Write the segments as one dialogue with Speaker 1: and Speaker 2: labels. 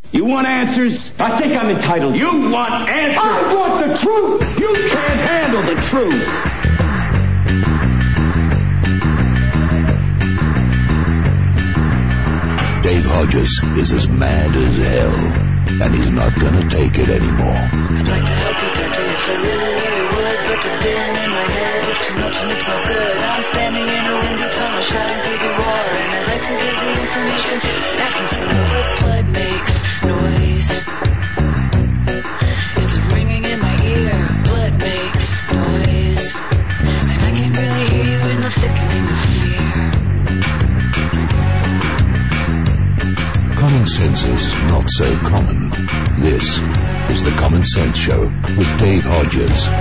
Speaker 1: You want answers?
Speaker 2: I think I'm entitled.
Speaker 1: You want answers?
Speaker 2: I want the truth!
Speaker 1: You can't handle the truth!
Speaker 3: Dave Hodges is as mad as hell, and he's not gonna take it anymore.
Speaker 4: I'd like to help you, Doctor, yes I really would, but the din in my head, it's too much and it's not good. I'm standing in a window tunnel, shouting through the war, and I'd like to give the information, asking for what blood makes noise. It's ringing in my ear, blood makes noise, and I can't really hear you in the flickering of fear.
Speaker 3: Common sense is not so common. This is the Common Sense Show with Dave Hodges.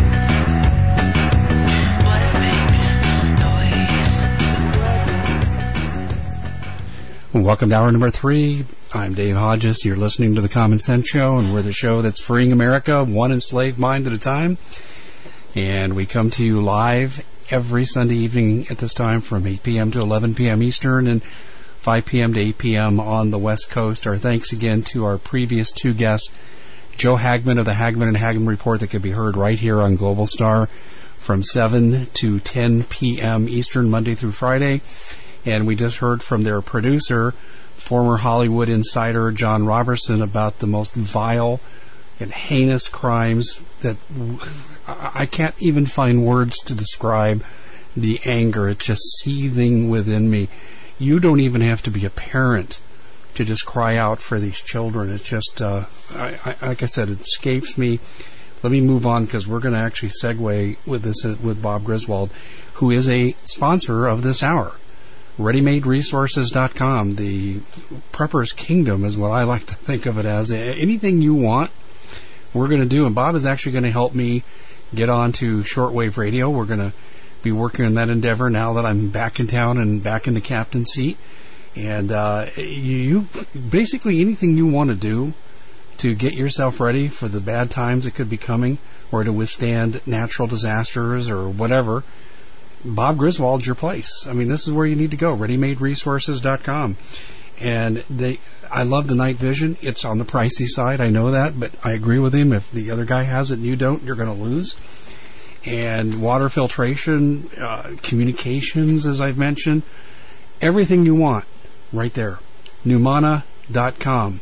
Speaker 5: Welcome to hour number 3. I'm Dave Hodges. You're listening to the Common Sense Show, and we're the show that's freeing America one enslaved mind at a time. And we come to you live every Sunday evening at this time from 8 p.m. to 11 p.m. Eastern and 5 p.m. to 8 p.m. on the West Coast. Our thanks again to our previous two guests, Joe Hagman of the Hagman and Hagman Report, that could be heard right here on Global Star from 7 to 10 p.m. Eastern, Monday through Friday. And we just heard from their producer, former Hollywood insider John Robertson, about the most vile and heinous crimes that I can't even find words to describe the anger. It's just seething within me. You don't even have to be a parent to just cry out for these children. It's just, like I said, it escapes me. Let me move on, because we're going to actually segue with this with Bob Griswold, who is a sponsor of this hour. ReadyMadeResources.com. The Prepper's Kingdom is what I like to think of it as. Anything you want, we're going to do. And Bob is actually going to help me get on to shortwave radio. We're going to be working on that endeavor now that I'm back in town and back in the captain's seat. And you basically anything you want to do to get yourself ready for the bad times that could be coming, or to withstand natural disasters or whatever, Bob Griswold's your place. I mean, this is where you need to go, ReadyMadeResources.com. And I love the night vision. It's on the pricey side, I know that, but I agree with him. If the other guy has it and you don't, you're going to lose. And water filtration, communications, as I've mentioned, everything you want, right there. Numana.com.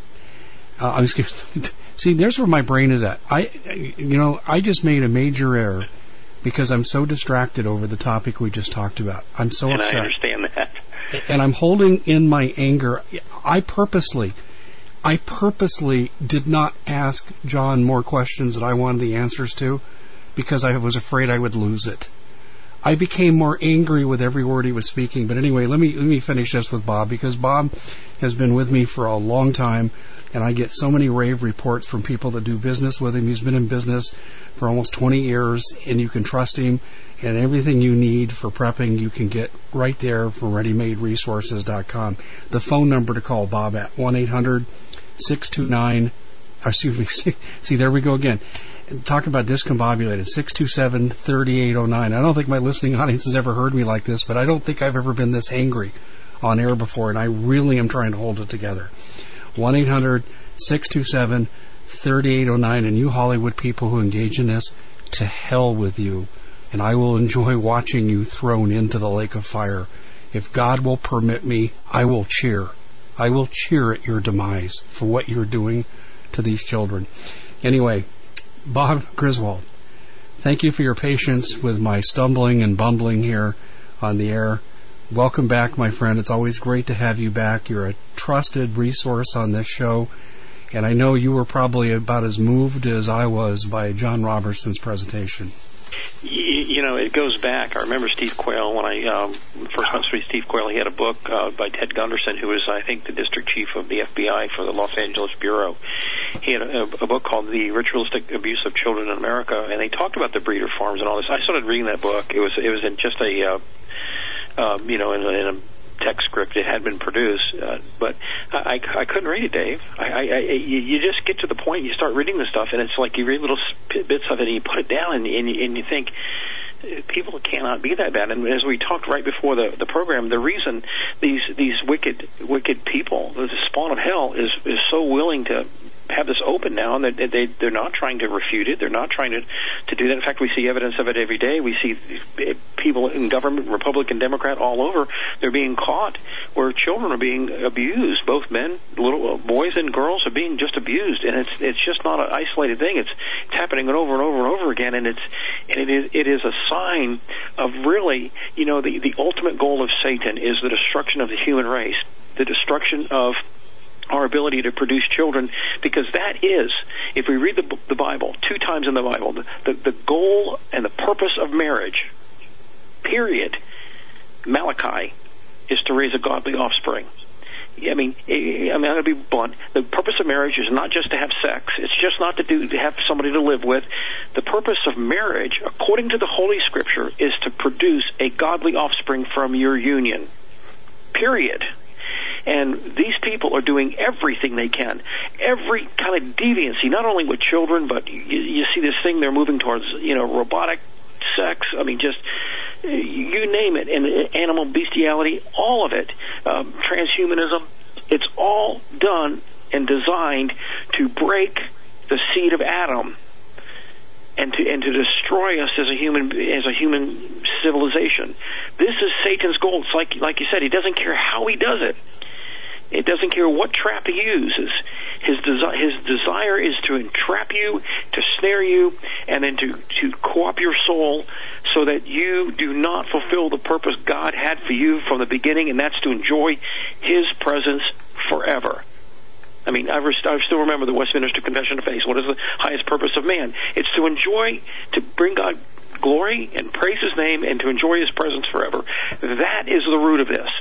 Speaker 5: See, there's where my brain is at. I just made a major error because I'm so distracted over the topic we just talked about. I'm so upset.
Speaker 6: And I understand that.
Speaker 5: And I'm holding in my anger. I purposely did not ask John more questions that I wanted the answers to, because I was afraid I would lose it. I became more angry with every word he was speaking. But anyway, let me finish this with Bob, because Bob has been with me for a long time, and I get so many rave reports from people that do business with him. He's been in business for almost 20 years, and you can trust him. And everything you need for prepping, you can get right there from ReadyMadeResources.com. The phone number to call Bob at 1-800-629... Excuse me. See, there we go again. Talk about discombobulated. 627-3809. I don't think my listening audience has ever heard me like this, but I don't think I've ever been this angry on air before, and I really am trying to hold it together. 1-800-627-3809. And you Hollywood people who engage in this, to hell with you. And I will enjoy watching you thrown into the lake of fire. If God will permit me, I will cheer. I will cheer at your demise for what you're doing to these children. Anyway, Bob Griswold, thank you for your patience with my stumbling and bumbling here on the air. Welcome back, my friend. It's always great to have you back. You're a trusted resource on this show, and I know you were probably about as moved as I was by John Robertson's presentation.
Speaker 6: You know, it goes back. I remember Steve Quayle. When I first went to Steve Quayle, he had a book by Ted Gunderson, who was, I think, the district chief of the FBI for the Los Angeles Bureau. He had a book called The Ritualistic Abuse of Children in America, and they talked about the breeder farms and all this. I started reading that book. It was in just a, in a text script. It had been produced, but I couldn't read it, Dave. You just get to the point, you start reading the stuff, and it's like you read little bits of it, and you put it down, and you think, people cannot be that bad. And as we talked right before the program, the reason these wicked people, the spawn of hell, is so willing to have this open now, and they're not trying to refute it. They're not trying to do that. In fact, we see evidence of it every day. We see people in government, Republican, Democrat, all over. They're being caught where children are being abused. Both men, little boys and girls, are being just abused, and it's just not an isolated thing. It's happening over and over and over again, and it is a sign of really, the ultimate goal of Satan is the destruction of the human race, the destruction of our ability to produce children, because that is, if we read the Bible, 2 times in the Bible, the goal and the purpose of marriage, period, Malachi, is to raise a godly offspring. I'm going to be blunt. The purpose of marriage is not just to have sex. It's just not to have somebody to live with. The purpose of marriage, according to the Holy Scripture, is to produce a godly offspring from your union. Period. And these people are doing everything they can, every kind of deviancy, not only with children, but you see this thing they're moving towards, robotic sex. Just you name it, and animal bestiality, all of it, transhumanism. It's all done and designed to break the seed of Adam and to destroy us as a human civilization. This is Satan's goal. It's like you said, he doesn't care how he does it. It doesn't care what trap he uses. His desire is to entrap you, to snare you, and then to co-opt your soul so that you do not fulfill the purpose God had for you from the beginning, and that's to enjoy his presence forever. I still remember the Westminster Confession of Faith. What is the highest purpose of man? It's to bring God glory and praise his name and to enjoy his presence forever. That is the root of this.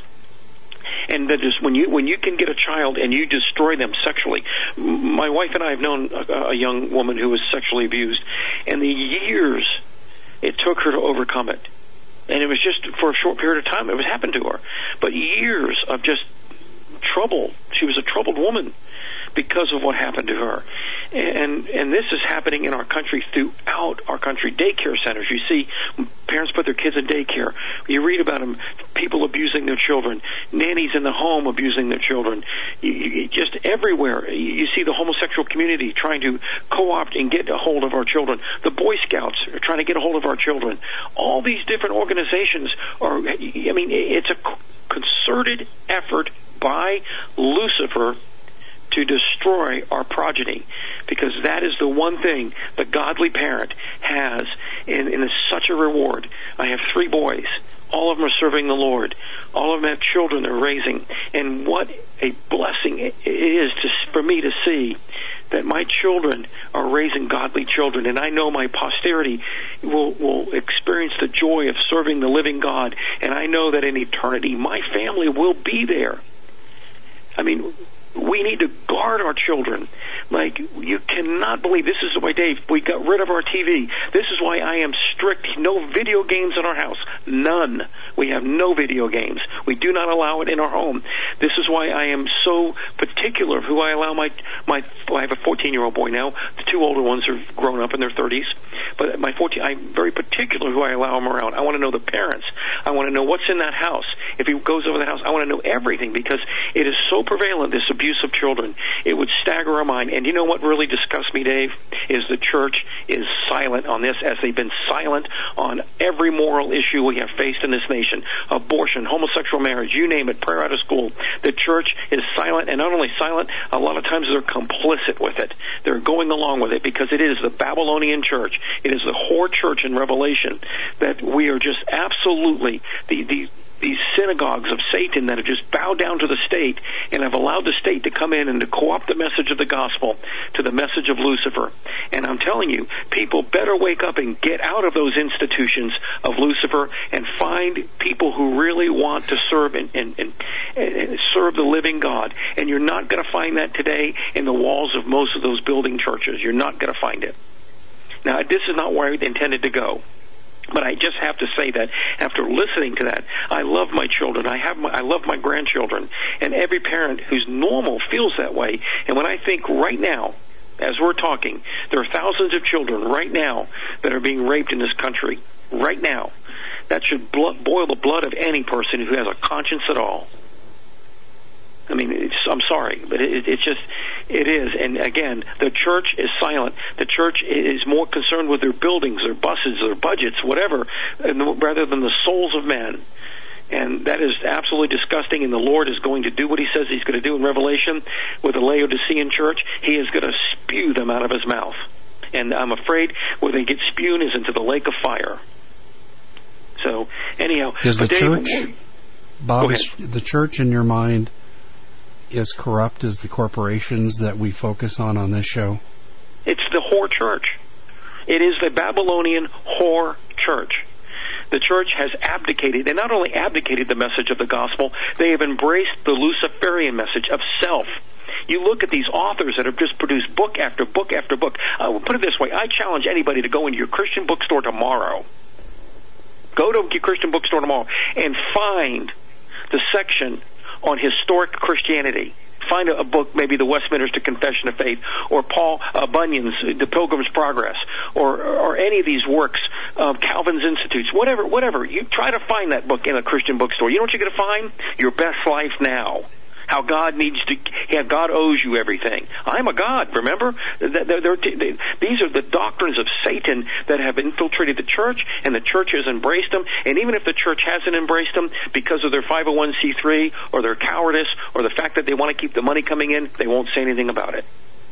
Speaker 6: And that is when you can get a child and you destroy them sexually. My wife and I have known a young woman who was sexually abused, and the years it took her to overcome it. And it was just for a short period of time it was happened to her. But years of just trouble. She was a troubled woman because of what happened to her. And this is happening in our country, throughout our country. Daycare centers, you see parents put their kids in daycare. You read about them, people abusing their children, nannies in the home abusing their children. You just everywhere. You see the homosexual community trying to co-opt and get a hold of our children. The Boy Scouts are trying to get a hold of our children. All these different organizations are, it's a concerted effort by Lucifer to destroy our progeny, because that is the one thing the godly parent has in such a reward. I have 3 boys. All of them are serving the Lord. All of them have children they're raising. And what a blessing it is for me to see that my children are raising godly children, and I know my posterity will experience the joy of serving the living God, and I know that in eternity my family will be there. We need to guard our children. You cannot believe, this is why, Dave, we got rid of our TV. This is why I am strict. No video games in our house. None. We have no video games. We do not allow it in our home. This is why I am so particular of who I allow I have a 14-year-old boy now. The 2 older ones are grown up in their 30s. But I'm very particular who I allow him around. I want to know the parents. I want to know what's in that house. If he goes over the house, I want to know everything, because it is so prevalent, this abuse of children. It would stagger our mind. And you know what really disgusts me, Dave, is the church is silent on this, as they've been silent on every moral issue we have faced in this nation. Abortion, homosexual marriage, you name it, prayer out of school. The church is silent, and not only silent, a lot of times they're complicit with it. They're going along with it because it is the Babylonian church. It is the whore church in Revelation that we are just absolutely these synagogues of Satan that have just bowed down to the state and have allowed the state to come in and to co-opt the message of the gospel to the message of Lucifer. And I'm telling you, people better wake up and get out of those institutions of Lucifer and find people who really want to serve and serve the living God. And you're not going to find that today in the walls of most of those building churches. You're not going to find it. Now, this is not where I intended to go. But I just have to say that after listening to that, I love my children. I love my grandchildren. And every parent who's normal feels that way. And when I think right now, as we're talking, there are thousands of children right now that are being raped in this country. Right now. That should boil the blood of any person who has a conscience at all. I mean, I'm sorry, but it is. And again, the church is silent. The church is more concerned with their buildings, their buses, their budgets, whatever, rather than the souls of men. And that is absolutely disgusting, and the Lord is going to do what he says he's going to do in Revelation with the Laodicean church. He is going to spew them out of his mouth. And I'm afraid where they get spewed is into the lake of fire. So, anyhow.
Speaker 5: Is the church, Bob, is the church in your mind as corrupt as the corporations that we focus on this show?
Speaker 6: It's the whore church. It is the Babylonian whore church. The church has abdicated, and not only abdicated the message of the gospel, they have embraced the Luciferian message of self. You look at these authors that have just produced book after book after book. Put it this way, I challenge anybody to go into your Christian bookstore tomorrow. Go to your Christian bookstore tomorrow and find the section on historic Christianity. Find a book, maybe the Westminster Confession of Faith, or Paul Bunyan's The Pilgrim's Progress, or any of these works, Calvin's Institutes, whatever. You try to find that book in a Christian bookstore. You know what you're going to find? Your best life now. How God God owes you everything. I'm a God, remember? These are the doctrines of Satan that have infiltrated the church, and the church has embraced them. And even if the church hasn't embraced them because of their 501c3 or their cowardice or the fact that they want to keep the money coming in, they won't say anything about it.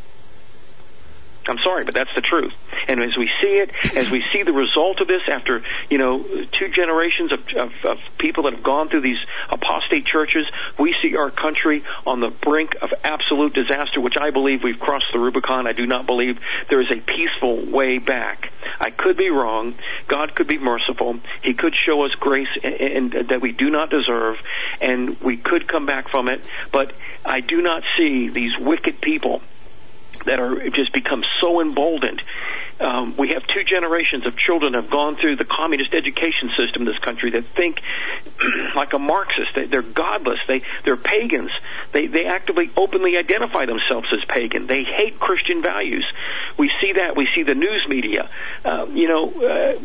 Speaker 6: I'm sorry, but that's the truth. And as we see it, as we see the result of this after, 2 generations of people that have gone through these apostate churches, we see our country on the brink of absolute disaster, which I believe we've crossed the Rubicon. I do not believe there is a peaceful way back. I could be wrong. God could be merciful. He could show us grace and that we do not deserve, and we could come back from it. But I do not see these wicked people that are just become so emboldened. We have 2 generations of children have gone through the communist education system in this country that think like a Marxist. They're godless. They're pagans. They actively, openly identify themselves as pagan. They hate Christian values. We see that. We see the news media. The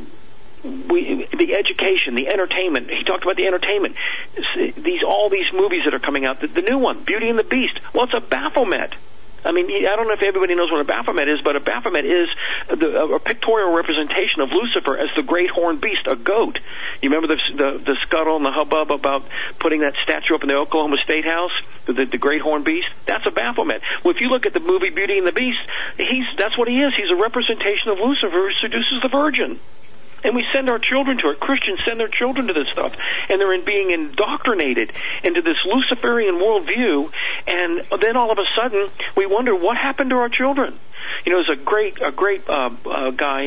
Speaker 6: education, the entertainment. He talked about the entertainment. All these movies that are coming out. The new one, Beauty and the Beast. Well, it's a Baphomet. I mean, I don't know if everybody knows what a Baphomet is, but a Baphomet is a pictorial representation of Lucifer as the great horned beast, a goat. You remember the scuttle and the hubbub about putting that statue up in the Oklahoma State House, the great horned beast? That's a Baphomet. Well, if you look at the movie Beauty and the Beast, that's what he is. He's a representation of Lucifer who seduces the virgin. And we send our children to it. Christians send their children to this stuff. And they're being indoctrinated into this Luciferian worldview. And then all of a sudden, we wonder what happened to our children. There's a great guy.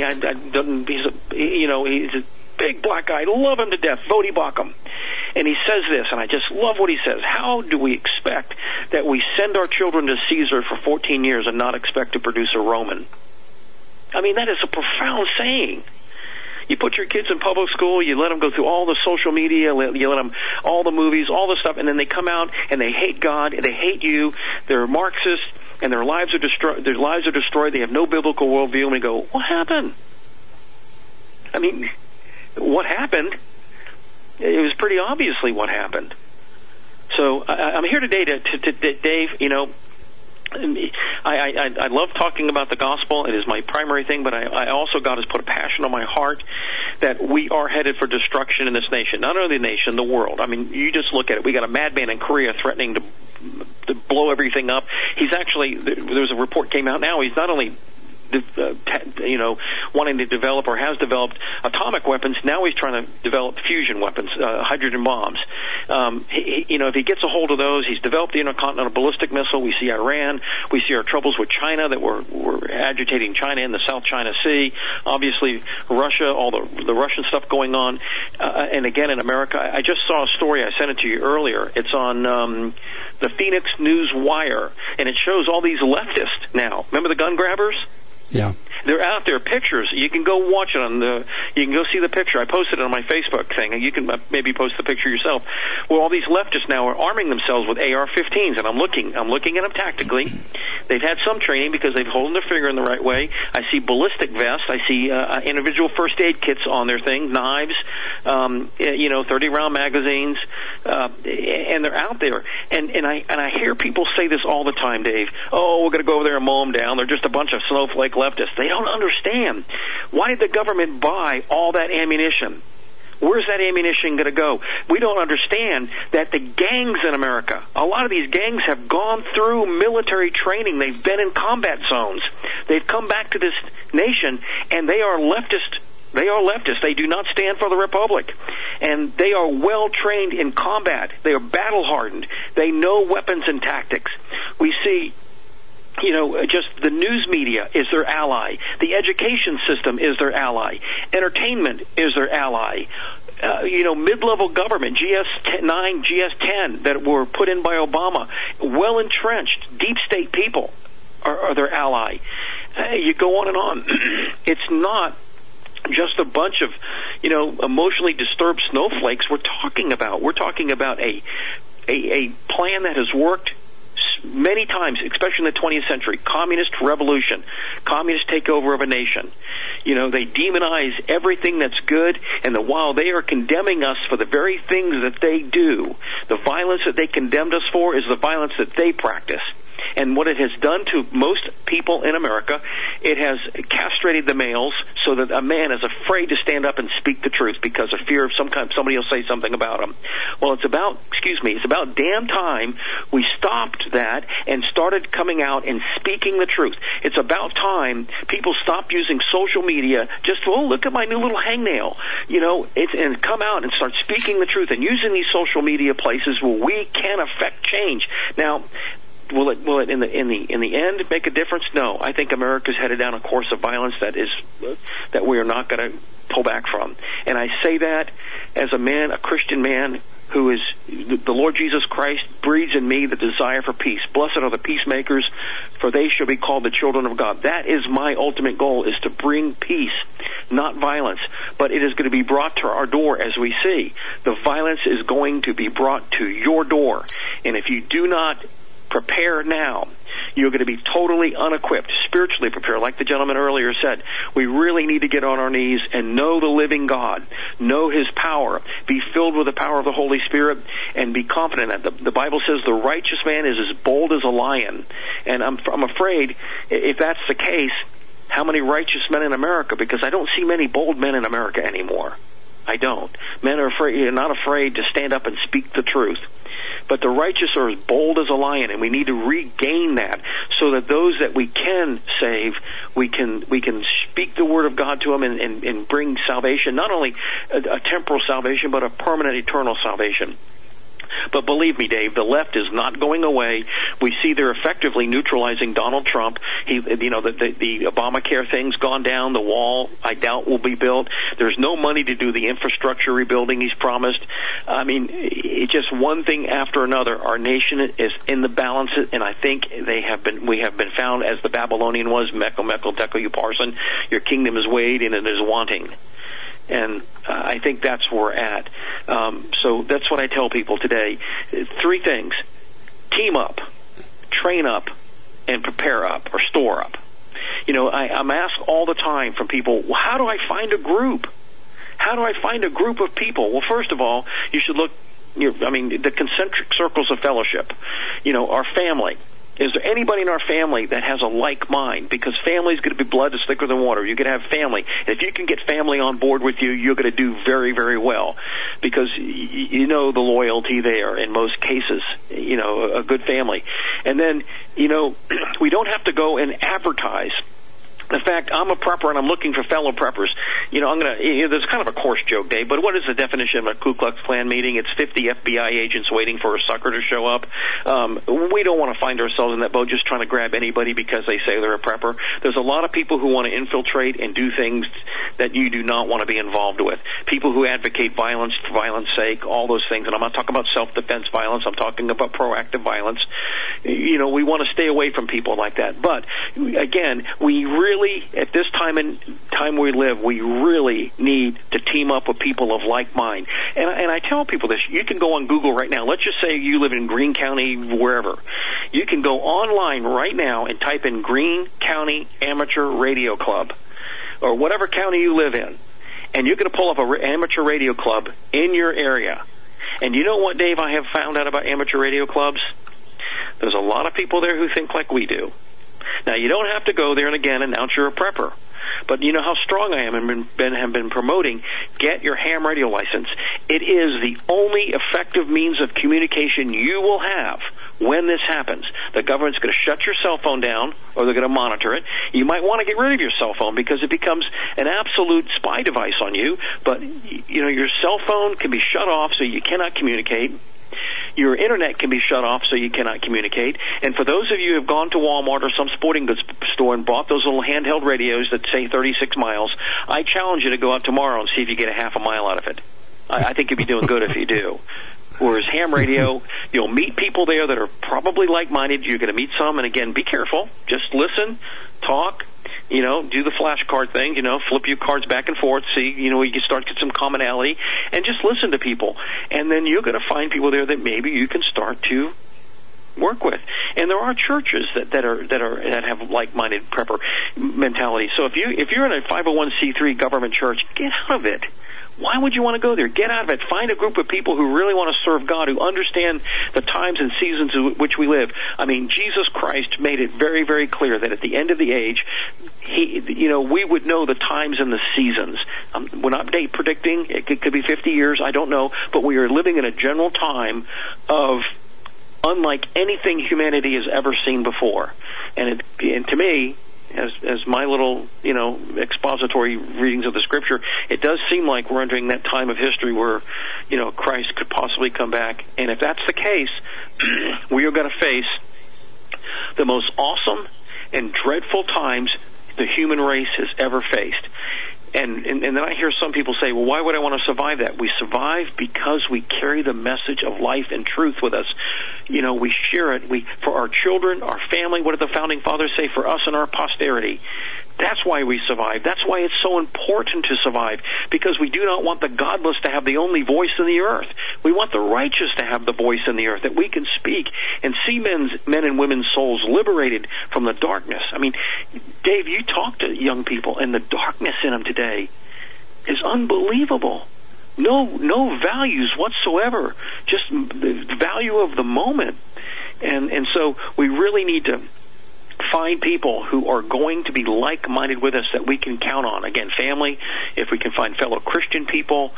Speaker 6: He's a big black guy. I love him to death. Voddie Baucham. And he says this, and I just love what he says. How do we expect that we send our children to Caesar for 14 years and not expect to produce a Roman? I mean, that is a profound saying. You put your kids in public school, you let them go through all the social media, you let them all the movies, all the stuff, and then they come out and they hate God, they hate you, they're Marxists, and their lives are destroyed, they have no biblical worldview, and we go, what happened? I mean, what happened? It was pretty obviously what happened. So I'm here today to Dave, I love talking about the gospel. It is my primary thing, but I also, God has put a passion on my heart that we are headed for destruction in this nation. Not only the nation, the world. I mean, you just look at it. We got a madman in Korea threatening to blow everything up. He's actually, there's a report came out now, he's not only wanting to develop or has developed atomic weapons. Now he's trying to develop fusion weapons, hydrogen bombs. If he gets a hold of those, he's developed the intercontinental ballistic missile. We see Iran. We see our troubles with China that we're agitating China in the South China Sea. Obviously, Russia, all the Russian stuff going on. And again, in America, I just saw a story. I sent it to you earlier. It's on the Phoenix News Wire, and it shows all these leftists now. Remember the gun grabbers?
Speaker 5: Yeah.
Speaker 6: They're out there, pictures. You can go watch it you can go see the picture. I posted it on my Facebook thing, and you can maybe post the picture yourself. Well, all these leftists now are arming themselves with AR-15s, and I'm looking at them tactically. They've had some training because they've holding their finger in the right way. I see ballistic vests. I see individual first aid kits on their thing, knives, 30-round magazines, and they're out there. And I hear people say this all the time, Dave. Oh, we're going to go over there and mow them down. They're just a bunch of snowflake leftists. They don't understand. Why did the government buy all that ammunition? Where's that ammunition going to go? We don't understand that the gangs in America, a lot of these gangs have gone through military training. They've been in combat zones. They've come back to this nation, and they are leftist. They are leftists. They do not stand for the Republic. And they are well trained in combat. They are battle hardened. They know weapons and tactics. We see, just the news media is their ally. The education system is their ally. Entertainment is their ally. Mid-level government, GS-9, GS-10 that were put in by Obama, well-entrenched, deep state people are their ally. You go on and on. It's not just a bunch of, emotionally disturbed snowflakes we're talking about. We're talking about a plan that has worked many times, especially in the 20th century. Communist revolution, communist takeover of a nation. They demonize everything that's good, and while they are condemning us for the very things that they do, the violence that they condemned us for is the violence that they practice. And what it has done to most people in America, it has castrated the males so that a man is afraid to stand up and speak the truth because of fear of somebody will say something about him. Well, it's about damn time we stopped that and started coming out and speaking the truth. It's about time people stop using social media look at my new little hangnail, and come out and start speaking the truth and using these social media places where we can affect change. Now, Will it in the end make a difference? No. I think America's headed down a course of violence that we are not going to pull back from. And I say that as a Christian man who is the Lord Jesus Christ breeds in me the desire for peace. Blessed are the peacemakers, for they shall be called the children of God. That is my ultimate goal, is to bring peace, not violence. But it is going to be brought to our door, as we see. The violence is going to be brought to your door. And if you do not prepare now, you're going to be totally unequipped, spiritually prepared. Like the gentleman earlier said, we really need to get on our knees and know the living God, know His power, be filled with the power of the Holy Spirit, and be confident that the Bible says the righteous man is as bold as a lion. And I'm afraid, if that's the case, how many righteous men in America? Because I don't see many bold men in America anymore. I don't. Men are not afraid to stand up and speak the truth. But the righteous are as bold as a lion, and we need to regain that so that those that we can save, we can speak the word of God to them and bring salvation, not only a temporal salvation, but a permanent, eternal salvation. But believe me, Dave, the left is not going away. We see they're effectively neutralizing Donald Trump. The Obamacare thing's gone down. The wall, I doubt, will be built. There's no money to do the infrastructure rebuilding he's promised. I mean, it's just one thing after another. Our nation is in the balance, and I think we have been found as the Babylonian was, Mekel, Mekel, Tekel, Upharsin. Your kingdom is weighed and it is wanting. And I think that's where we're at. So that's what I tell people today. 3 things. Team up, train up, and prepare up or store up. I'm asked all the time from people, well, how do I find a group? How do I find a group of people? Well, first of all, you should look, the concentric circles of fellowship. Our family. Is there anybody in our family that has a like mind? Because family is going to be blood that's thicker than water. You're going to have family. And if you can get family on board with you, you're going to do very, very well. Because you know the loyalty there in most cases, a good family. And then, we don't have to go and advertise. In fact, I'm a prepper and I'm looking for fellow preppers. There's kind of a coarse joke, Dave, but what is the definition of a Ku Klux Klan meeting? It's 50 FBI agents waiting for a sucker to show up. We don't want to find ourselves in that boat just trying to grab anybody because they say they're a prepper. There's a lot of people who want to infiltrate and do things that you do not want to be involved with. People who advocate violence for violence sake, all those things. And I'm not talking about self-defense violence. I'm talking about proactive violence. We want to stay away from people like that. But, again, we really really, at this time we live, we really need to team up with people of like mind. And I tell people this, you can go on Google right now. Let's just say you live in Greene County, wherever. You can go online right now and type in Greene County Amateur Radio Club, or whatever county you live in, and you're going to pull up an amateur radio club in your area. And you know what, Dave, I have found out about amateur radio clubs? There's a lot of people there who think like we do. Now, you don't have to go there and again announce you're a prepper. But you know how strong I am and have been promoting, get your ham radio license. It is the only effective means of communication you will have when this happens. The government's going to shut your cell phone down, or they're going to monitor it. You might want to get rid of your cell phone because it becomes an absolute spy device on you. But, you know, your cell phone can be shut off so you cannot communicate. Your internet can be shut off so you cannot communicate. And for those of you who have gone to Walmart or some sporting goods store and bought those little handheld radios that say 36 miles, I challenge you to go out tomorrow and see if you get a half a mile out of it. I think you'd be doing good if you do. Whereas ham radio, you'll meet people there that are probably like-minded. You're going to meet some, and again, be careful. Just listen, talk, you know, do the flashcard thing, you know, flip your cards back and forth, see, you know, you can start to get some commonality, and just listen to people. And then you're going to find people there that maybe you can start to work with. And there are churches that have like-minded prepper mentality. So if you're in a 501c3 government church, get out of it. Why would you want to go there? Get out of it. Find a group of people who really want to serve God, who understand the times and seasons in which we live. I mean, Jesus Christ made it very, very clear that at the end of the age, we would know the times and the seasons. We're not date predicting. It could be 50 years. I don't know. But we are living in a general time of unlike anything humanity has ever seen before. And to me, as my little, you know, expository readings of the Scripture, it does seem like we're entering that time of history where, you know, Christ could possibly come back. And if that's the case, we are going to face the most awesome and dreadful times the human race has ever faced. And then I hear some people say, well, why would I want to survive that? We survive because we carry the message of life and truth with us. You know, we share it. For our children, our family, what did the Founding Fathers say? For us and our posterity. That's why we survive. That's why it's so important to survive, because we do not want the godless to have the only voice in the earth. We want the righteous to have the voice in the earth, that we can speak and see men and women's souls liberated from the darkness. I mean, Dave, you talk to young people, and the darkness in them today is unbelievable. No values whatsoever, just the value of the moment. And so we really need to find people who are going to be like-minded with us that we can count on. Again, family, if we can find fellow Christian people,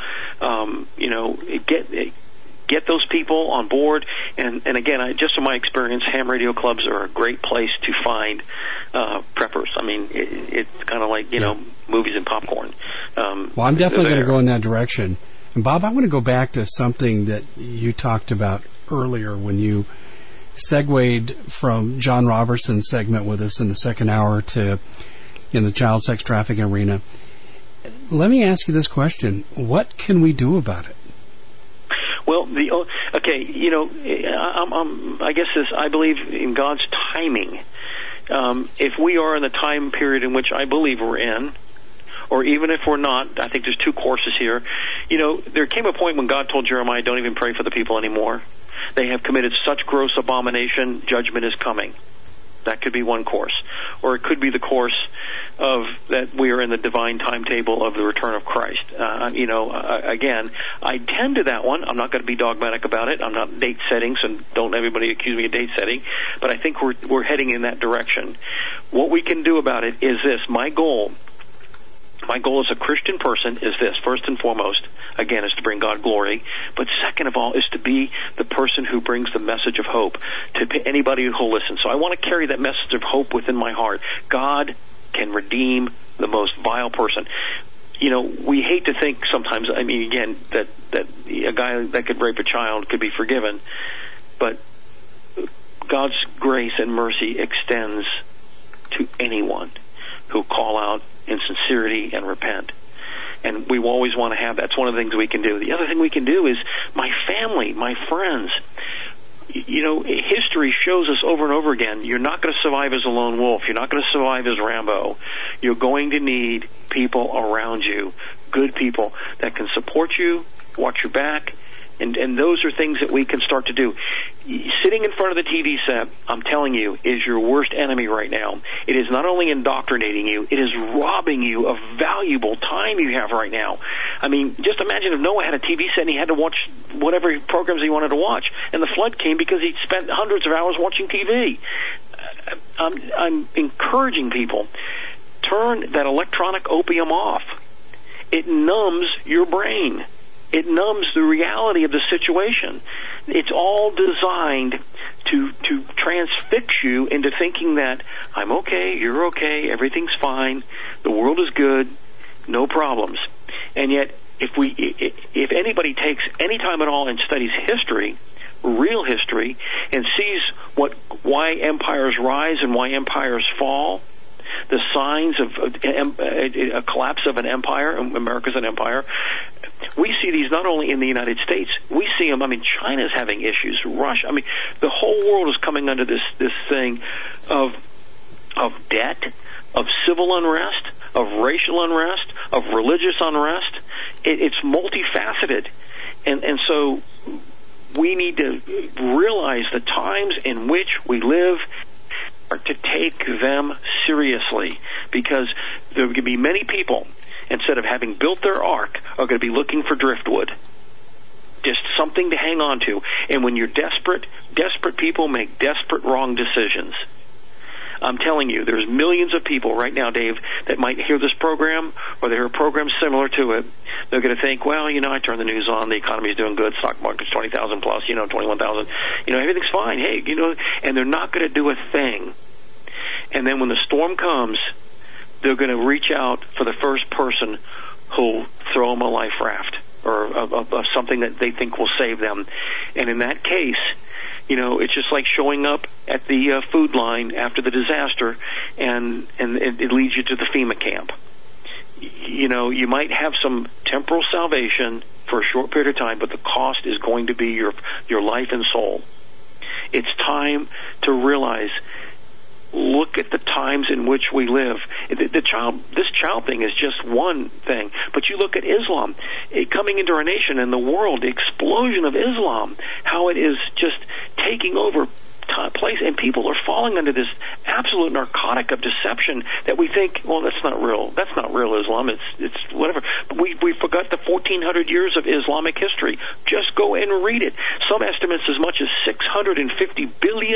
Speaker 6: get those people on board. And again, just from my experience, ham radio clubs are a great place to find preppers. I mean, it's kind of like, you know, movies and popcorn.
Speaker 5: Well, I'm definitely going to go in that direction. And Bob, I want to go back to something that you talked about earlier when you segued from John Robertson's segment with us in the second hour to in the child sex trafficking arena. Let me ask you this question. What can we do about it?
Speaker 6: Well, I guess I believe in God's timing. If we are in the time period in which I believe we're in, or even if we're not, I think there's two courses here. You know, there came a point when God told Jeremiah, don't even pray for the people anymore. They have committed such gross abomination, judgment is coming. That could be one course. Or it could be the course of that we are in the divine timetable of the return of Christ. Again, I tend to that one. I'm not going to be dogmatic about it. I'm not date setting, so don't everybody accuse me of date setting. But I think we're heading in that direction. What we can do about it is this. My goal as a Christian person is this. First and foremost, again, is to bring God glory. But second of all, is to be the person who brings the message of hope to anybody who will listen. So I want to carry that message of hope within my heart. God can redeem the most vile person. You know, we hate to think sometimes, I mean, again, that a guy that could rape a child could be forgiven. But God's grace and mercy extends to anyone who call out in sincerity and repent. And we always want to have that. That's one of the things we can do. The other thing we can do is my family, my friends. history shows us over and over again, you're not going to survive as a lone wolf. You're not going to survive as Rambo. You're going to need people around you, good people that can support you, watch your back, and those are things that we can start to do. Sitting in front of the TV set, I'm telling you, is your worst enemy right now. It is not only indoctrinating you, it is robbing you of valuable time you have right now. I mean, just imagine if Noah had a TV set and he had to watch whatever programs he wanted to watch, and the flood came because he'd spent hundreds of hours watching TV. I'm encouraging people, turn that electronic opium off. It numbs your brain. It numbs the reality of the situation. It's all designed to transfix you into thinking that I'm okay, you're okay, everything's fine, the world is good, no problems. And yet, if anybody takes any time at all and studies history, real history, and sees why empires rise and why empires fall, the signs of a collapse of an empire, America's an empire, we see these not only in the United States, we see them, China's having issues, Russia, the whole world is coming under this thing of debt, of civil unrest, of racial unrest, of religious unrest. It's multifaceted. And so we need to realize the times in which we live are to take them seriously, because there are going to be many people, instead of having built their ark, are going to be looking for driftwood. Just something to hang on to. And when you're desperate people make desperate wrong decisions. I'm telling you, there's millions of people right now, Dave, that might hear this program, or they hear a program similar to it. They're going to think, well, I turn the news on, the economy's doing good, stock market's 20,000 plus, 21,000, everything's fine, hey, and they're not going to do a thing. And then when the storm comes, they're going to reach out for the first person who'll throw them a life raft or something that they think will save them. And in that case, it's just like showing up at the food line after the disaster, and it leads you to the FEMA camp. You might have some temporal salvation for a short period of time, but the cost is going to be your life and soul. It's time to realize, look at the times in which we live. This child thing is just one thing, but you look at Islam coming into our nation and the world, the explosion of Islam, how it is just taking over place, and people are falling under this absolute narcotic of deception that we think, well, that's not real Islam, it's whatever. But we forgot the 1,400 years of Islamic history. Just go and read it. Some estimates as much as 650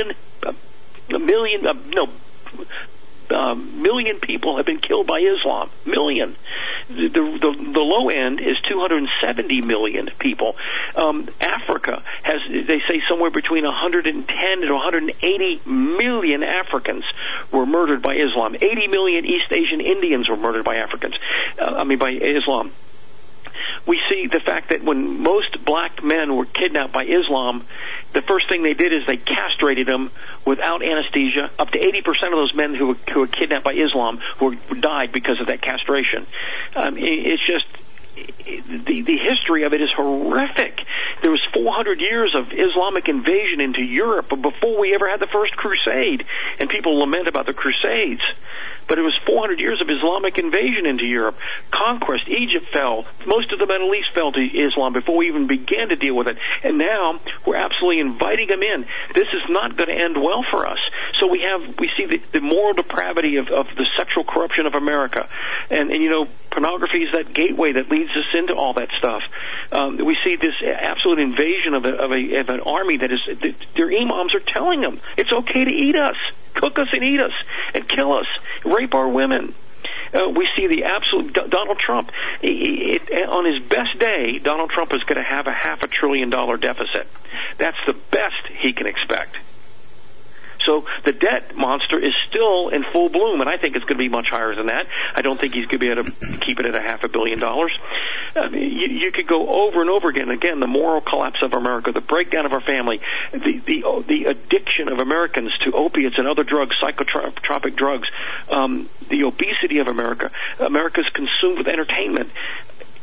Speaker 6: million people have been killed by Islam. Million. The low end is 270 million people. Africa has, they say, somewhere between 110 and 180 million Africans were murdered by Islam. 80 million East Asian Indians were murdered by by Islam. We see the fact that when most black men were kidnapped by Islam, the first thing they did is they castrated them without anesthesia. Up to 80% of those men who were kidnapped by Islam who died because of that castration. It's just, the history of it is horrific. There was 400 years of Islamic invasion into Europe before we ever had the first crusade. And people lament about the crusades. But it was 400 years of Islamic invasion into Europe. Conquest. Egypt fell. Most of the Middle East fell to Islam before we even began to deal with it. And now we're absolutely inviting them in. This is not going to end well for us. So we see the moral depravity of the sexual corruption of America. And pornography is that gateway that leads us into all that stuff. We see this absolute invasion of an army that is, their imams are telling them it's okay to eat us, cook us and eat us, and kill us, rape our women. We see the absolute Donald Trump. On his best day, Donald Trump is going to have a $500 billion deficit. That's the best he can expect. So the debt monster is still in full bloom, and I think it's going to be much higher than that. I don't think he's going to be able to keep it at $500 million. You could go over and over again. Again, the moral collapse of America, the breakdown of our family, the addiction of Americans to opiates and other drugs, psychotropic drugs, the obesity of America. America's consumed with entertainment.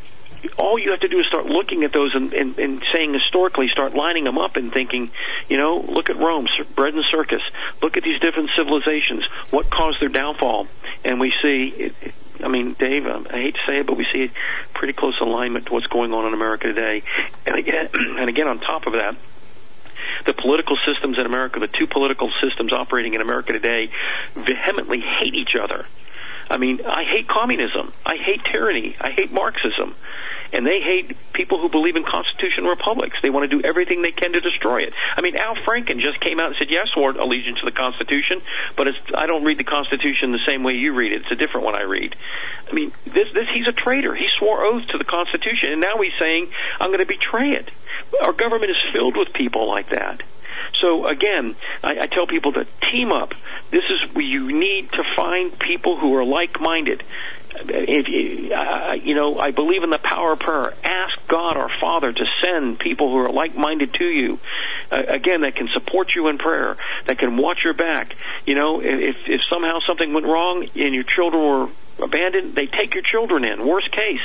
Speaker 6: all you have to do is start looking at those and saying historically, start lining them up and thinking, look at Rome, bread and circus. Look at these different civilizations. What caused their downfall? And we see, Dave, I hate to say it, but we see pretty close alignment to what's going on in America today. And again, on top of that, the political systems in America, the two political systems operating in America today, vehemently hate each other. I hate communism. I hate tyranny. I hate Marxism. And they hate people who believe in constitutional republics. They want to do everything they can to destroy it. Al Franken just came out and said, yes, swore allegiance to the Constitution, but I don't read the Constitution the same way you read it. It's a different one I read. He's a traitor. He swore oath to the Constitution, and now he's saying, I'm going to betray it. Our government is filled with people like that. So again, I tell people to team up. This is where you need to find people who are like-minded. I believe in the power of prayer. Ask God, our Father, to send people who are like-minded to you. Again, that can support you in prayer, that can watch your back. If somehow something went wrong and your children were abandoned, they take your children in. Worst case.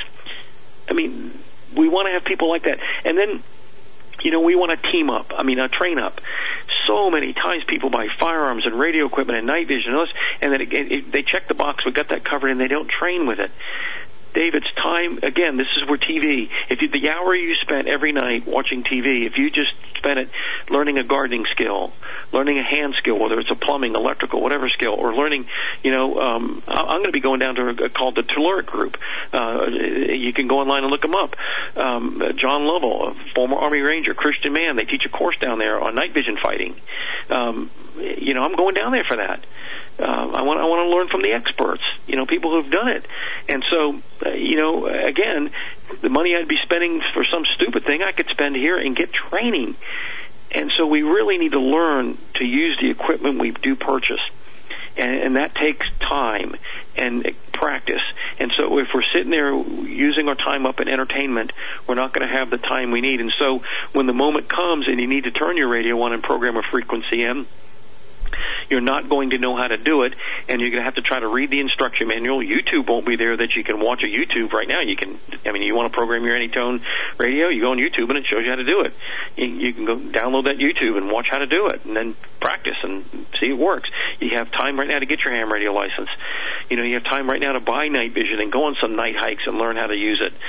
Speaker 6: We want to have people like that. And then, we want to team up. Train up. So many times people buy firearms and radio equipment and night vision and then they check the box, we got that covered, and they don't train with it. Dave, it's time, again, this is where TV, the hour you spent every night watching TV, if you just spent it learning a gardening skill, learning a hand skill, whether it's a plumbing, electrical, whatever skill, or learning, I'm going to be going down to called the Telluric Group. You can go online and look them up. John Lovell, a former Army Ranger, Christian man, they teach a course down there on night vision fighting. I'm going down there for that. I want to learn from the experts, people who've done it. And so, again, the money I'd be spending for some stupid thing I could spend here and get training. And so we really need to learn to use the equipment we do purchase. And that takes time and practice. And so if we're sitting there using our time up in entertainment, we're not going to have the time we need. And so when the moment comes and you need to turn your radio on and program a frequency in, you're not going to know how to do it, and you're going to have to try to read the instruction manual. YouTube won't be there that you can watch a YouTube right now. You want to program your Anytone radio, you go on YouTube and it shows you how to do it. You can go download that YouTube and watch how to do it, and then practice and see it works. You have time right now to get your ham radio license. You have time right now to buy night vision and go on some night hikes and learn how to use it.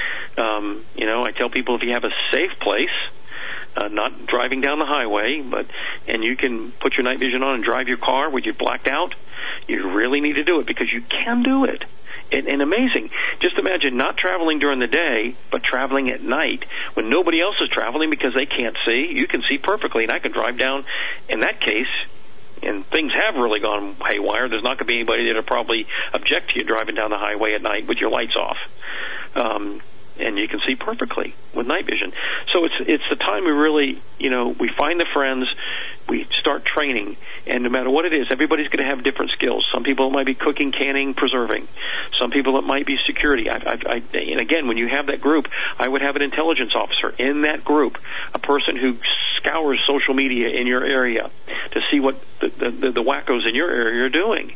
Speaker 6: I tell people if you have a safe place, not driving down the highway, and you can put your night vision on and drive your car with you blacked out, you really need to do it because you can do it. And amazing. Just imagine not traveling during the day, but traveling at night when nobody else is traveling because they can't see. You can see perfectly, and I can drive down. In that case, and things have really gone haywire, there's not going to be anybody that will probably object to you driving down the highway at night with your lights off. And you can see perfectly with night vision. So it's the time we really, we find the friends, we start training, and no matter what it is, everybody's going to have different skills. Some people it might be cooking, canning, preserving. Some people it might be security. And again, when you have that group, I would have an intelligence officer in that group, a person who scours social media in your area to see what the wackos in your area are doing.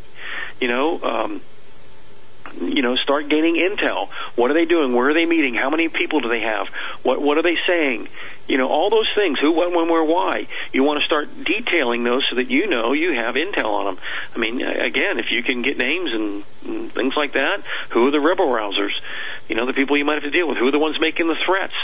Speaker 6: Start gaining intel. What are they doing? Where are they meeting? How many people do they have? What are they saying? All those things. Who, what, when, where, why. You want to start detailing those so that you have intel on them. Again, if you can get names and things like that, who are the rebel rousers? The people you might have to deal with. Who are the ones making the threats?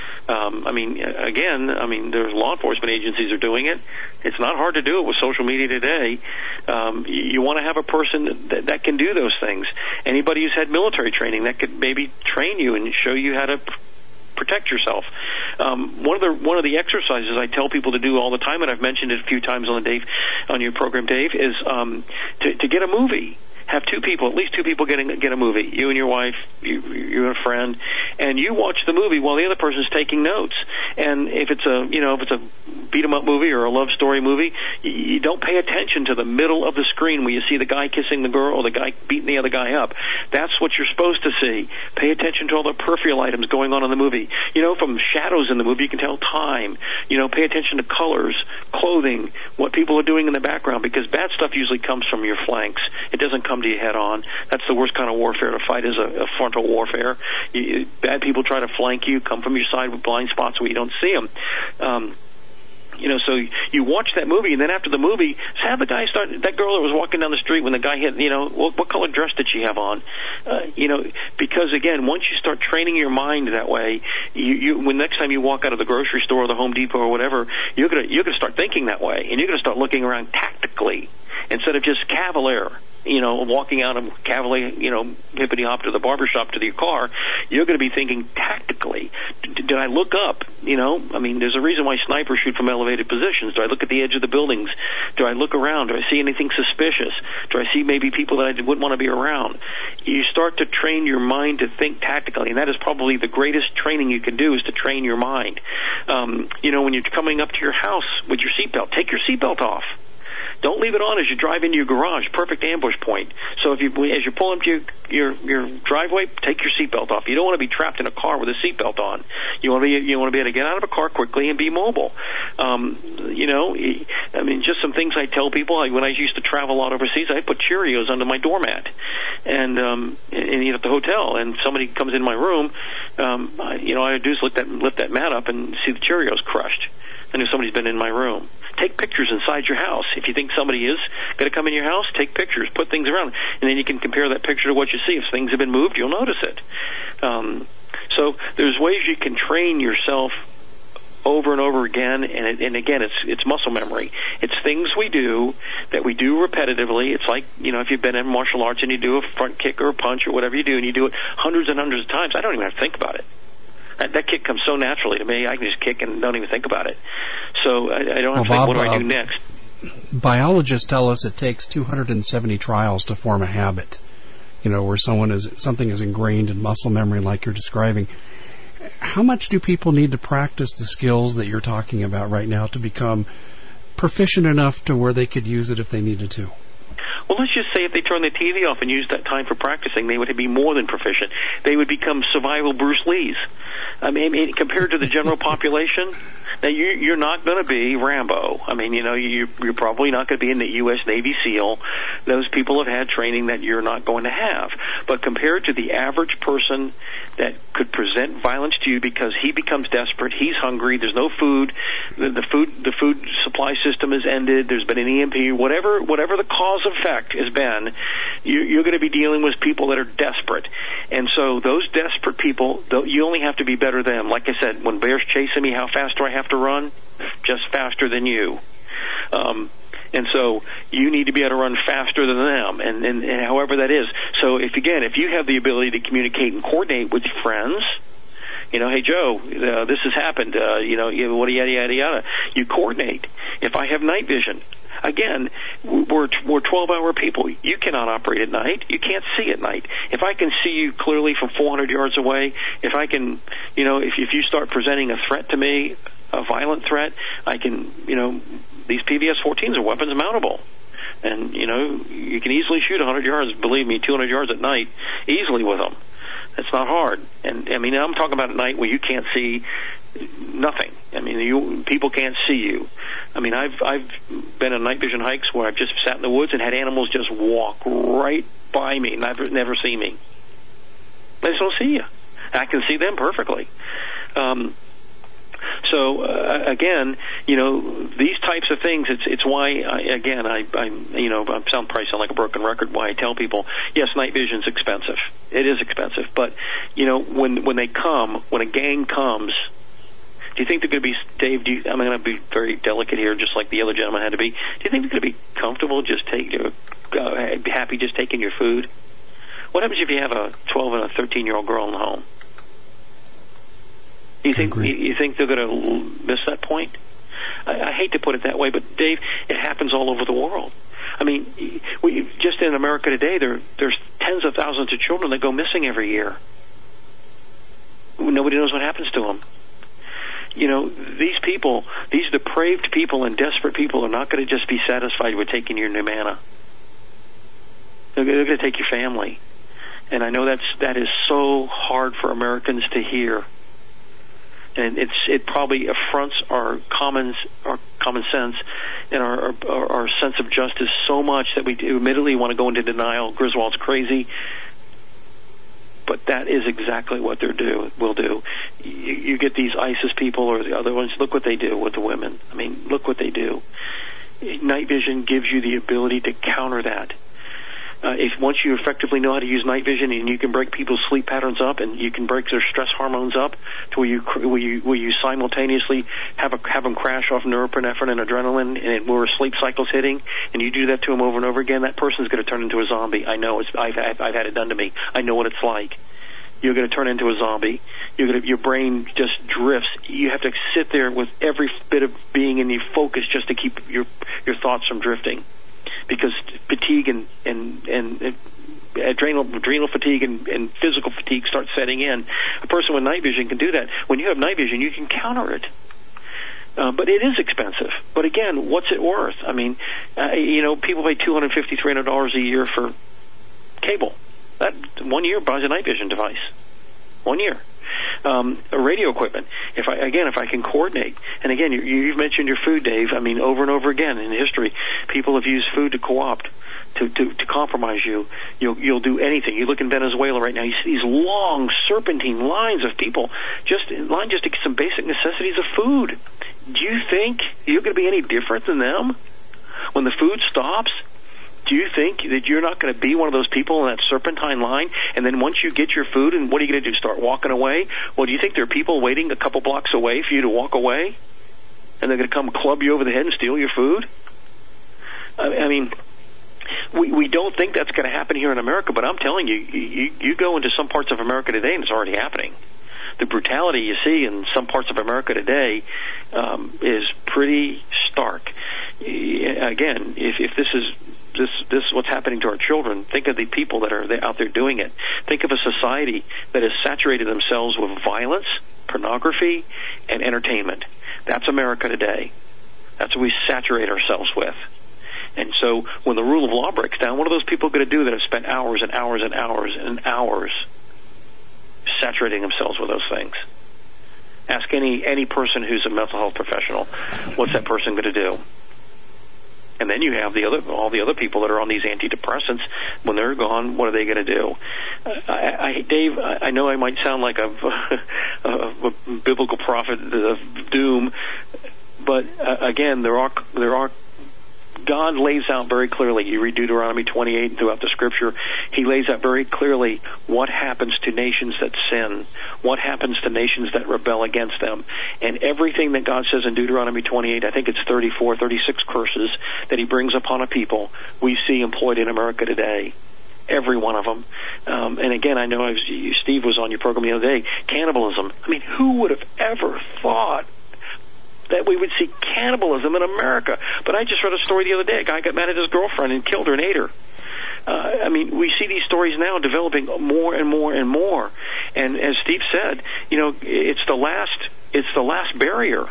Speaker 6: There's law enforcement agencies are doing it. It's not hard to do it with social media today. You want to have a person that can do those things. Anybody who's had military training that could maybe train you and show you how to protect yourself. One of the exercises I tell people to do all the time, and I've mentioned it a few times on your program, Dave, is to get a movie. Have at least two people get a movie. You and your wife, you and a friend, and you watch the movie while the other person's taking notes. And if it's a beat 'em up movie or a love story movie, you don't pay attention to the middle of the screen where you see the guy kissing the girl or the guy beating the other guy up. That's what you're supposed to see. Pay attention to all the peripheral items going on in the movie. From shadows in the movie, you can tell time. Pay attention to colors, clothing, what people are doing in the background, because bad stuff usually comes from your flanks. It doesn't come come to you head on. That's the worst kind of warfare to fight, is a frontal warfare. Bad people try to flank you, come from your side with blind spots where you don't see them. So you watch that movie, and then after the movie, have the guy start, that girl that was walking down the street when the guy hit, what color dress did she have on? Because again, once you start training your mind that way, when next time you walk out of the grocery store or the Home Depot or whatever, you're gonna start thinking that way, and you're gonna start looking around tactically instead of just cavalier. Walking out of cavalier, hippity hop to the barbershop to your car, you're going to be thinking tactically. Did I look up? There's a reason why snipers shoot from elevated positions. Do I look at the edge of the buildings? Do I look around? Do I see anything suspicious? Do I see maybe people that I wouldn't want to be around? You start to train your mind to think tactically, and that is probably the greatest training you can do, is to train your mind. When you're coming up to your house with your seatbelt, take your seatbelt off. Don't leave it on as you drive into your garage. Perfect ambush point. So as you pull up to your driveway, take your seatbelt off. You don't want to be trapped in a car with a seatbelt on. You want to be able to get out of a car quickly and be mobile. Just some things I tell people. When I used to travel a lot overseas, I put Cheerios under my doormat, and eat at the hotel. And somebody comes in my room, I do is lift that mat up and see the Cheerios crushed. I knew somebody's been in my room. Take pictures inside your house. If you think somebody is going to come in your house, take pictures, put things around, and then you can compare that picture to what you see. If things have been moved, you'll notice it. So there's ways you can train yourself over and over again, and again, it's muscle memory. It's things we do that we do repetitively. It's like, if you've been in martial arts and you do a front kick or a punch or whatever you do, and you do it hundreds and hundreds of times, I don't even have to think about it. That kick comes so naturally to me, I can just kick and don't even think about it. So I don't have to think, what do I do next?
Speaker 5: Biologists tell us it takes 270 trials to form a habit, where something is ingrained in muscle memory like you're describing. How much do people need to practice the skills that you're talking about right now to become proficient enough to where they could use it if they needed to?
Speaker 6: Well, let's just say if they turn the TV off and use that time for practicing, they would be more than proficient. They would become survival Bruce Lees. Compared to the general population, now you're not going to be Rambo. You're probably not going to be in the U.S. Navy SEAL. Those people have had training that you're not going to have. But compared to the average person that could present violence to you because he becomes desperate, he's hungry, there's no food, the food supply system is ended, there's been an EMP, whatever the cause effect has been, you're going to be dealing with people that are desperate. And so those desperate people, you only have to be better than them. Like I said, when bear's chasing me, how fast do I have to run? Just faster than you. And so you need to be able to run faster than them, and however that is. So if you have the ability to communicate and coordinate with your friends, hey Joe, this has happened, what yada yada yada. You coordinate. If I have night vision, again, we're 12-hour people. You cannot operate at night. You can't see at night. If I can see you clearly from 400 yards away, if I can, if you start presenting a threat to me, a violent threat, I can, these PVS-14s are weapons mountable. And, you can easily shoot 100 yards, believe me, 200 yards at night, easily with them. It's not hard. And, I'm talking about at night where you can't see nothing. People can't see you. I've been on night vision hikes where I've just sat in the woods and had animals just walk right by me, never see me. They just don't see you. I can see them perfectly. So again, these types of things. It's why I sound probably like a broken record. Why I tell people, yes, night vision's expensive. It is expensive, but when a gang comes, do you think they're going to be, Dave? I'm going to be very delicate here, just like the other gentleman had to be. Do you think they're going to be comfortable, happy just taking your food? What happens if you have a 12 and a 13-year-old girl in the home? You think they're going to miss that point? I hate to put it that way, but Dave, it happens all over the world. Just in America today, there's tens of thousands of children that go missing every year. Nobody knows what happens to them. These people, these depraved people and desperate people are not going to just be satisfied with taking your Humana. They're going to take your family. And I know that is so hard for Americans to hear. And it probably affronts our common sense our sense of justice so much that we immediately want to go into denial. Griswold's crazy. But that is exactly what will do. You get these ISIS people or the other ones, look what they do with the women. I mean, look what they do. Night vision gives you the ability to counter that. If once you effectively know how to use night vision, and you can break people's sleep patterns up, and you can break their stress hormones up, to where you simultaneously have them crash off norepinephrine and adrenaline, and where sleep cycle's hitting, and you do that to them over and over again, that person's going to turn into a zombie. I know. I've had it done to me. I know what it's like. You're going to turn into a zombie. Your brain just drifts. You have to sit there with every bit of being in you focused just to keep your thoughts from drifting. Because fatigue and adrenal fatigue and physical fatigue starts setting in. A person with night vision can do that. When you have night vision, you can counter it. But it is expensive. But again, what's it worth? I mean, people pay $250, $300 a year for cable. That 1 year buys a night vision device. 1 year. Radio equipment. If I can coordinate, and again, you've mentioned your food, Dave. I mean, over and over again in history, people have used food to co-opt, to compromise you. You'll do anything. You look in Venezuela right now. You see these long serpentine lines of people just to get some basic necessities of food. Do you think you're going to be any different than them when the food stops? Do you think that you're not going to be one of those people in that serpentine line, and then once you get your food, and what are you going to do, start walking away? Well, do you think there are people waiting a couple blocks away for you to walk away, and they're going to come club you over the head and steal your food? I mean, we don't think that's going to happen here in America, but I'm telling you, you go into some parts of America today, and it's already happening. The brutality you see in some parts of America today is pretty stark. Again, if this is what's happening to our children, think of the people that are out there doing it. Think of a society that has saturated themselves with violence, pornography, and entertainment. That's America today. That's what we saturate ourselves with. And so when the rule of law breaks down, what are those people going to do that have spent hours and hours and hours and hours saturating themselves with those things? Ask any person who's a mental health professional, what's that person going to do? And then you have all the other people that are on these antidepressants. When they're gone, what are they going to do? Dave, I know I might sound like a biblical prophet of doom, but again, there are. God lays out very clearly. You read Deuteronomy 28 and throughout the Scripture, He lays out very clearly what happens to nations that sin, what happens to nations that rebel against them. And everything that God says in Deuteronomy 28, I think it's 34, 36 curses that He brings upon a people, we see employed in America today. Every one of them. And again, I know Steve was on your program the other day, cannibalism. I mean, who would have ever thought that we would see cannibalism in America? But I just read a story the other day. A guy got mad at his girlfriend and killed her and ate her. I mean, we see these stories now developing more and more and more. And as Steve said, it's the last barrier.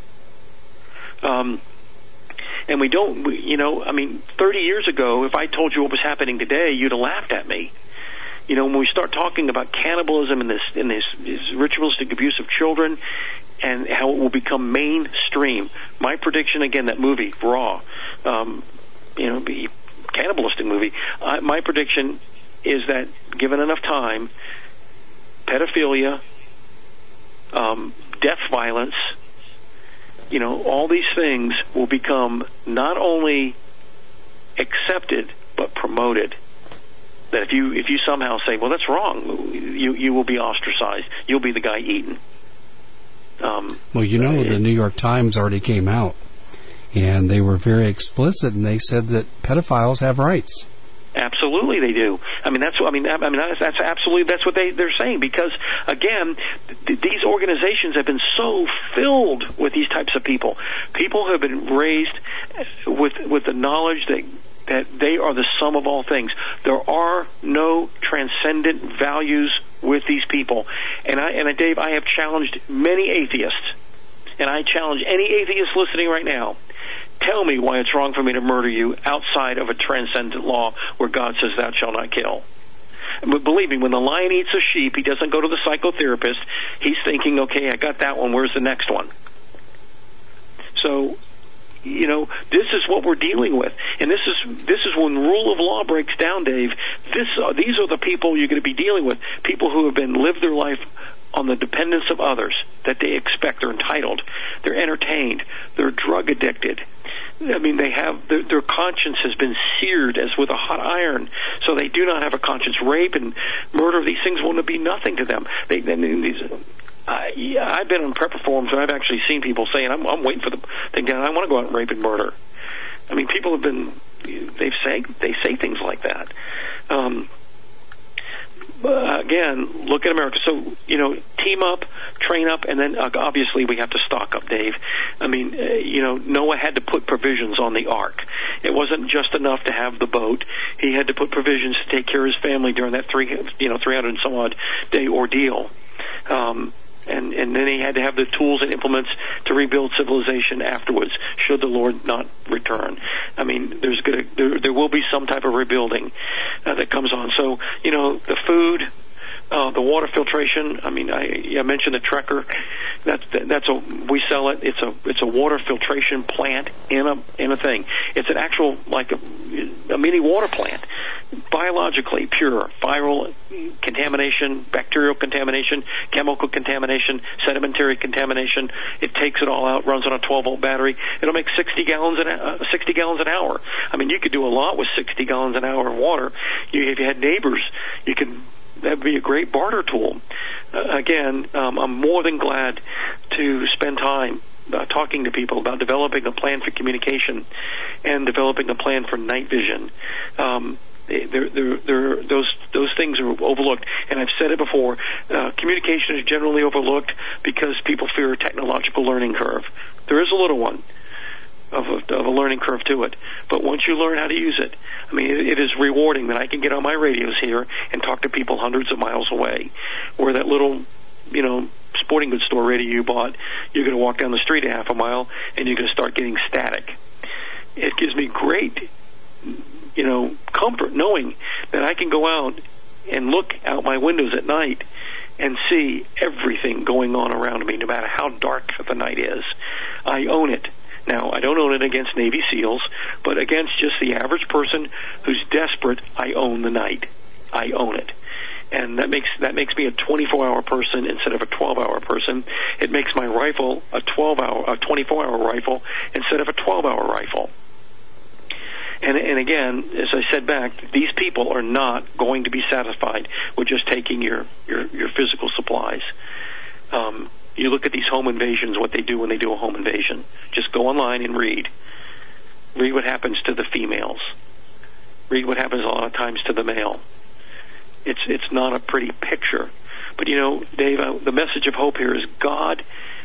Speaker 6: And we don't, 30 years ago, if I told you what was happening today, you'd have laughed at me. When we start talking about cannibalism and this ritualistic abuse of children, and how it will become mainstream. My prediction, again, that movie, Raw, cannibalistic movie, my prediction is that given enough time, pedophilia, death violence, all these things will become not only accepted, but promoted. That if you somehow say, well, that's wrong, you will be ostracized. You'll be the guy eaten.
Speaker 5: The New York Times already came out, and they were very explicit, and they said that pedophiles have rights.
Speaker 6: Absolutely, they do. That's what they're saying, because again, these organizations have been so filled with these types of people. People have been raised with the knowledge that they are the sum of all things. There are no transcendent values with these people. And Dave, I have challenged many atheists, and I challenge any atheist listening right now. Tell me why it's wrong for me to murder you outside of a transcendent law where God says thou shalt not kill. But believe me, when the lion eats a sheep, he doesn't go to the psychotherapist. He's thinking, okay, I got that one. Where's the next one? So this is what we're dealing with, and this is when rule of law breaks down, Dave. These are the people you're going to be dealing with. People who have lived their life on the dependence of others, that they expect. They're entitled. They're entertained. They're drug addicted. I mean, they have their conscience has been seared as with a hot iron, so they do not have a conscience. Rape and murder, these things will be nothing to them. I've been on prep forums, and I've actually seen people saying, "I'm waiting for the thing down. I want to go out and rape and murder." I mean, people have been they say things like that. Again, look at America. So, team up, train up, and then obviously we have to stock up, Dave. I mean, Noah had to put provisions on the ark. It wasn't just enough to have the boat. He had to put provisions to take care of his family during that 300 and some odd day ordeal. And then he had to have the tools and implements to rebuild civilization afterwards, should the Lord not return. I mean, there will be some type of rebuilding that comes on. So, the food, the water filtration. I mean, I mentioned the Trekker. We sell it. It's a water filtration plant in a thing. It's an actual like a mini water plant, biologically pure, viral contamination, bacterial contamination, chemical contamination, sedimentary contamination. It takes it all out, runs on a 12-volt battery. It'll make 60 gallons an hour. I mean, you could do a lot with 60 gallons an hour of water. If you had neighbors, that'd be a great barter tool. Again, I'm more than glad to spend time talking to people about developing a plan for communication and developing a plan for night vision. Those things are overlooked, and I've said it before. Communication is generally overlooked because people fear a technological learning curve. There is a little one of a learning curve to it, but once you learn how to use it, I mean, it is rewarding that I can get on my radios here and talk to people hundreds of miles away, where that little, sporting goods store radio you bought, you're going to walk down the street a half a mile and you're going to start getting static. It gives me great comfort knowing that I can go out and look out my windows at night and see everything going on around me, no matter how dark the night is. I own it. Now, I don't own it against Navy SEALs, but against just the average person who's desperate, I own the night. I own it. And that makes me a 24-hour person instead of a 12-hour person. It makes my rifle a 24-hour rifle instead of a 12-hour rifle. And again, as I said back, these people are not going to be satisfied with just taking your physical supplies. You look at these home invasions, what they do when they do a home invasion. Just go online and read. Read what happens to the females. Read what happens a lot of times to the male. It's not a pretty picture. But, Dave, the message of hope here is God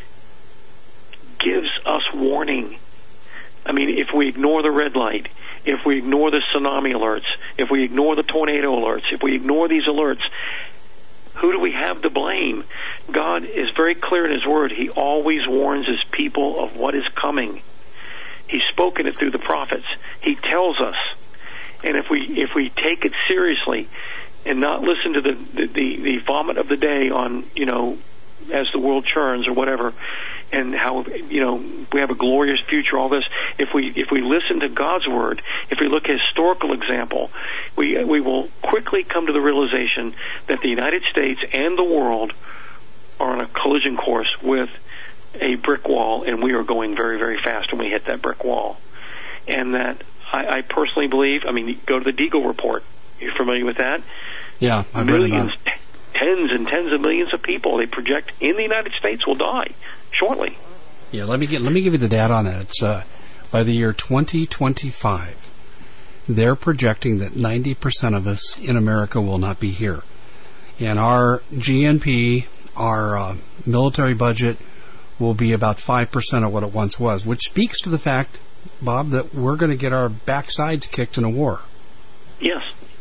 Speaker 6: gives us warning. I mean, if we ignore the red light, if we ignore the tsunami alerts, if we ignore the tornado alerts, if we ignore these alerts, who do we have to blame? God is very clear in His Word. He always warns His people of what is coming. He's spoken it through the prophets. He tells us. And if we take it seriously and not listen to the vomit of the day on, as the world churns or whatever, and how, we have a glorious future, all this, if we listen to God's Word, if we look at historical example, we will quickly come to the realization that the United States and the world are on a collision course with a brick wall, and we are going very, very fast when we hit that brick wall. And that I personally believe, go to the Deagle report. You're familiar with that?
Speaker 5: Yeah, I've read about it.
Speaker 6: Tens and tens of millions of people they project in the United States will die shortly.
Speaker 5: Yeah, let me give you the data on that. It's by the year 2025, they're projecting that 90% of us in America will not be here. And our GNP, our military budget, will be about 5% of what it once was, which speaks to the fact, Bob, that we're going to get our backsides kicked in a war.
Speaker 6: Yes.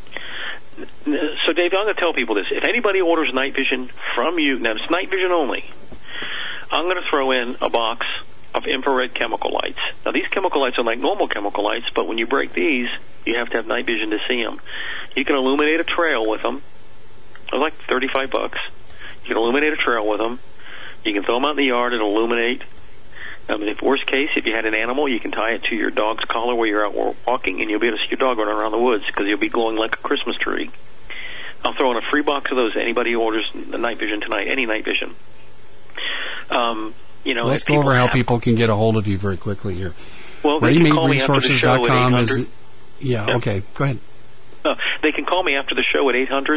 Speaker 6: So, Dave, I'm going to tell people this. If anybody orders night vision from you, now it's night vision only, I'm going to throw in a box of infrared chemical lights. Now, these chemical lights are like normal chemical lights, but when you break these, you have to have night vision to see them. You can illuminate a trail with them. They're like $35. You can illuminate a trail with them. You can throw them out in the yard and illuminate I mean, if worst case, if you had an animal, you can tie it to your dog's collar where you're out walking, and you'll be able to see your dog running around the woods because you'll be glowing like a Christmas tree. I'll throw in a free box of those to anybody who orders the night vision tonight, any night vision.
Speaker 5: Let's go over how people can get a hold of you very quickly here.
Speaker 6: Well, they can call me after the show at 800.
Speaker 5: Okay, go ahead.
Speaker 6: They can call me after the show at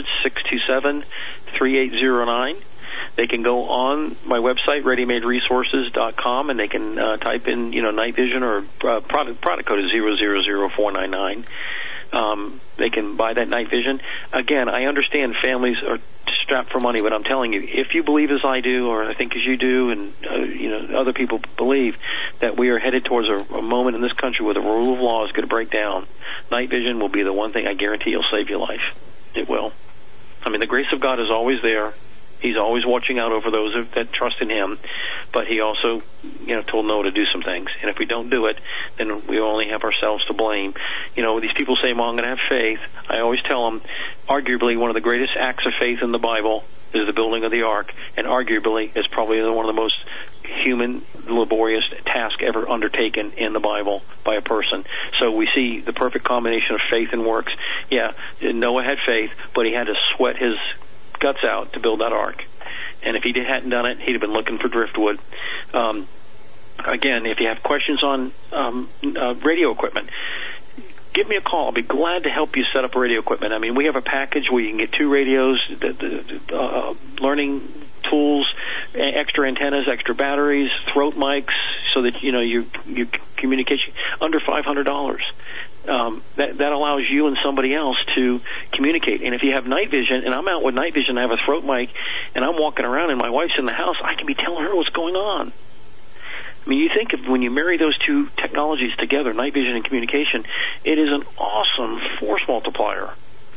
Speaker 6: 800-627-3809. They can go on my website, ReadyMadeResources.com, and they can type in, night vision, or product code is 000499. They can buy that night vision. Again, I understand families are strapped for money, but I'm telling you, if you believe as I do, or I think as you do, and other people believe that we are headed towards a moment in this country where the rule of law is going to break down, night vision will be the one thing I guarantee will save your life. It will. I mean, the grace of God is always there. He's always watching out over those that trust in Him, but He also, told Noah to do some things. And if we don't do it, then we only have ourselves to blame. These people say, "Well, I'm going to have faith." I always tell them, arguably one of the greatest acts of faith in the Bible is the building of the ark, and arguably is probably one of the most human, laborious task ever undertaken in the Bible by a person. So we see the perfect combination of faith and works. Yeah, Noah had faith, but he had to sweat his guts out to build that ark. And if he hadn't done it, he'd have been looking for driftwood. Again, if you have questions on radio equipment, give me a call. I'll be glad to help you set up radio equipment. I mean, we have a package where you can get 2 radios, learning tools, extra antennas, extra batteries, throat mics, so that your communication under $500. That allows you and somebody else to communicate. And if you have night vision, and I'm out with night vision, I have a throat mic, and I'm walking around and my wife's in the house, I can be telling her what's going on. I mean, you think of when you marry those two technologies together, night vision and communication, it is an awesome force multiplier.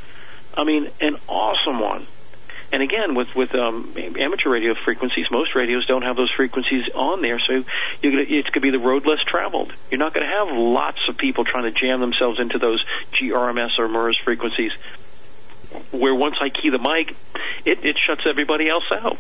Speaker 6: I mean, an awesome one. And again, with amateur radio frequencies, most radios don't have those frequencies on there, so it's going to be the road less traveled. You're not going to have lots of people trying to jam themselves into those GRMS or MURS frequencies, where once I key the mic, it shuts everybody else out.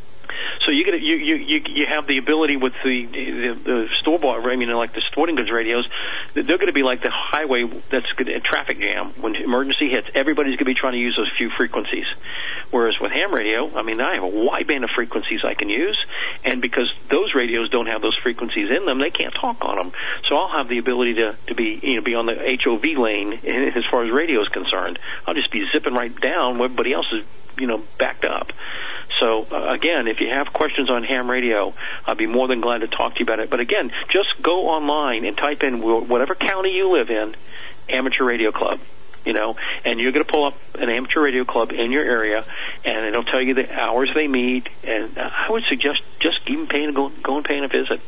Speaker 6: So you have the ability with the store-bought, like the sporting goods radios, they're going to be like the highway that's a traffic jam. When emergency hits, everybody's going to be trying to use those few frequencies. Whereas with ham radio, I have a wide band of frequencies I can use, and because those radios don't have those frequencies in them, they can't talk on them. So I'll have the ability to be on the HOV lane as far as radio is concerned. I'll just be zipping right down where everybody else is, backed up. So, again, if you have questions on ham radio, I'd be more than glad to talk to you about it. But, again, just go online and type in whatever county you live in, amateur radio club, and you're going to pull up an amateur radio club in your area, and it'll tell you the hours they meet. And I would suggest just even go and paying a visit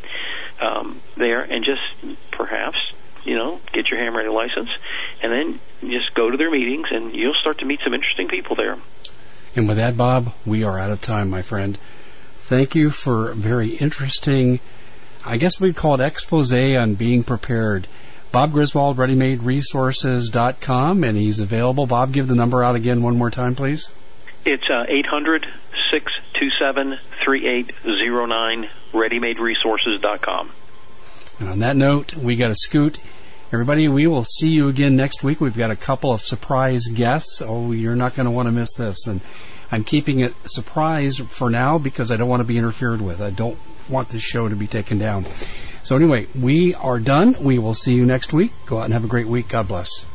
Speaker 6: there, and just perhaps, get your ham radio license, and then just go to their meetings, and you'll start to meet some interesting people there.
Speaker 5: And with that, Bob, we are out of time, my friend. Thank you for a very interesting, I guess we'd call it expose on being prepared. Bob Griswold, ReadyMadeResources.com, and he's available. Bob, give the number out again one more time, please.
Speaker 6: It's 800-627-3809, ReadyMadeResources.com.
Speaker 5: And on that note, we got to scoot. Everybody, we will see you again next week. We've got a couple of surprise guests. Oh, you're not going to want to miss this. And I'm keeping it surprise for now because I don't want to be interfered with. I don't want this show to be taken down. So anyway, we are done. We will see you next week. Go out and have a great week. God bless.